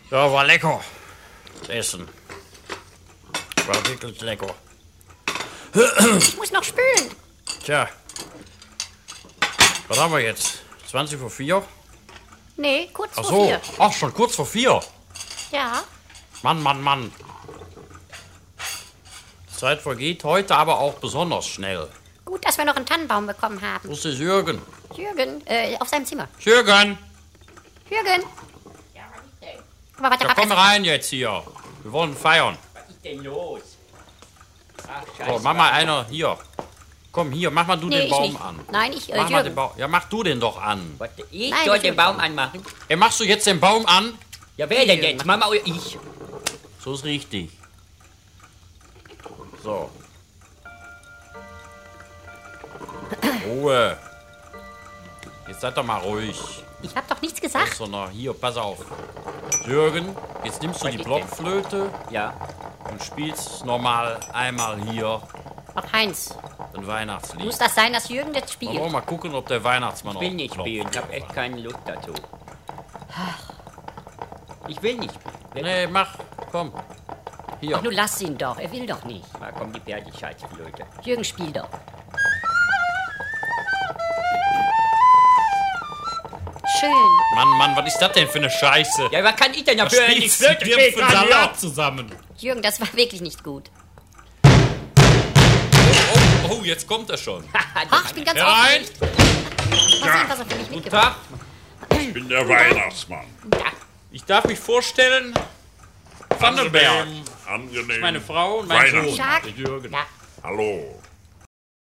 Ja, war lecker. Das Essen. War wirklich lecker. Ich muss noch spülen. Tja. Was haben wir jetzt? 20 vor 4? Nee, kurz Ach vor so. 4. Ach, schon kurz vor 4. Ja. Mann. Die Zeit vergeht heute aber auch besonders schnell. Gut, dass wir noch einen Tannenbaum bekommen haben. Wo ist der Jürgen? Jürgen, auf seinem Zimmer. Jürgen! Jürgen. Ja, was ist denn? Aber warte, Ja, komm rein jetzt hier. Wir wollen feiern. Was ist denn los? Ach, So, scheiße. mach mal einer hier. Komm hier, mach mal du Nee, den ich Baum nicht. an. Nein, ich, Mach mal den Jürgen. Baum. Ja, mach du den doch an. Warte, ich Nein, soll das den will Baum ich. anmachen? Ey, machst du jetzt den Baum an? Ja, wer denn jetzt? Mama oder ich? So ist richtig. So. Ruhe. Jetzt seid doch mal ruhig. Ich hab doch nichts gesagt. Sondern hier, pass auf. Jürgen, jetzt nimmst du Was die ist Blockflöte Ja. und spielst normal einmal hier Ach, Heinz, ein Weihnachtslied. muss das sein, dass Jürgen das Wollen spielt? wir mal gucken, ob der Weihnachtsmann Ich will nicht klopft. spielen. Ich hab echt keine Lust dazu. Ich will nicht spielen. Nee, mach. Komm. Hier. Ach, nun lass ihn doch. Er will doch nicht. Da kommt die Pferdescheißflöte. Jürgen, spiel doch. Schön. Mann, was ist das denn für eine Scheiße? Ja, was kann ich denn dafür? Die Spielst Flöte du steht für dran, ja. Salat zusammen? Jürgen, das war wirklich nicht gut. Oh, jetzt kommt er schon. Ach, ich bin ganz Herein. aufgeregt. Mal sehen, was er für mich Guten mitgebracht Tag. Ich bin der Weihnachtsmann. Ich darf mich vorstellen. Vandenberg. Angenehm. Meine Frau und mein Sohn. Weihnachten. hat. der Jürgen. Ja. Hallo.